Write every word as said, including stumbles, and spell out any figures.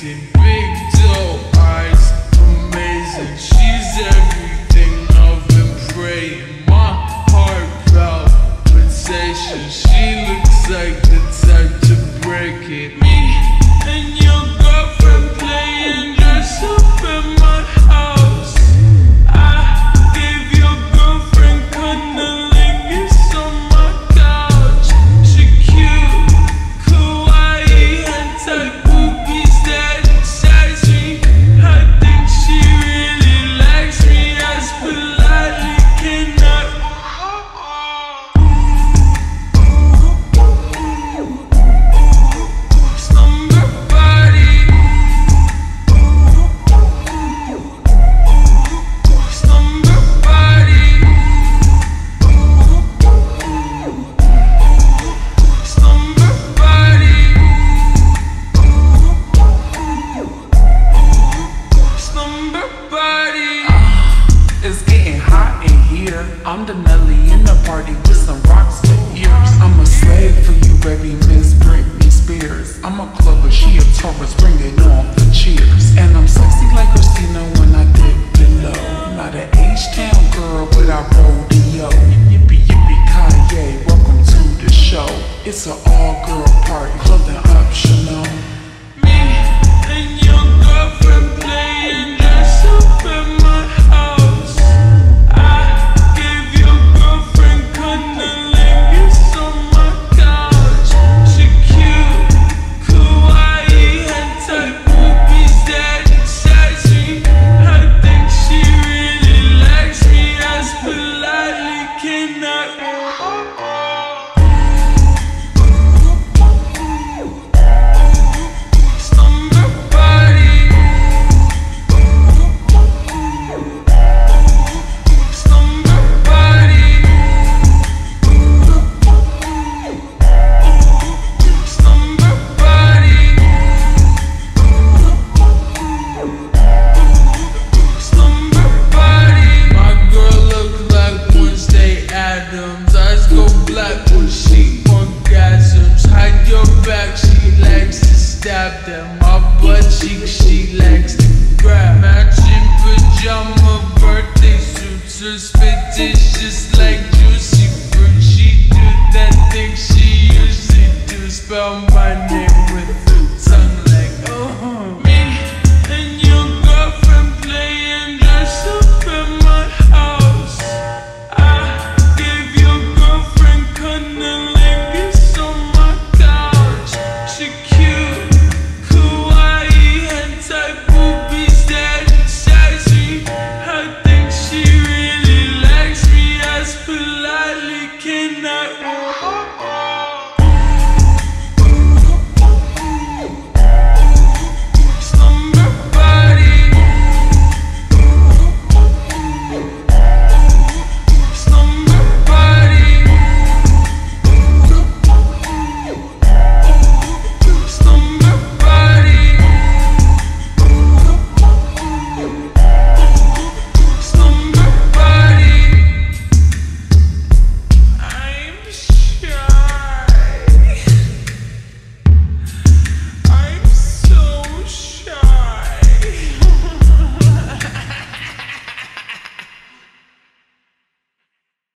amazing, big doe eyes, amazing. She's everything I've been praying. My heart palpitation. She looks like the type to break it. Me and your girlfriend playing dress up in my house. I gave your girlfriend cunnilingus on my couch. She cute, kawaii, and type boobies that excite me. I think she really likes me as politely cannot. Slumber body, slumber body, slumber body, slumber body. It's getting hot in here. I'm the Nelly in the party with some rocks for ears. I'm a slave for you, baby, Miss Britney Spears. I'm a Clover, she a Taurus, bring it on for cheers. And I'm sexy like Christina when I dip below. Not an H-Town girl, but I rodeo. Yippee yippee Kanye, welcome to the show. It's an all-girl party, clothing optional. Me and your girlfriend playing dress up in my house. I gave your girlfriend cunnilingus on my couch. She cute, kawaii, and type boobies that excite me. I think she really likes me as politely cannot. Slumber body, slumber body, slumber body, slumber body. My girl look like Wednesday Addams. Eyes go black when she orgasms. Hide your back, she likes to stab them. My butt cheek, she likes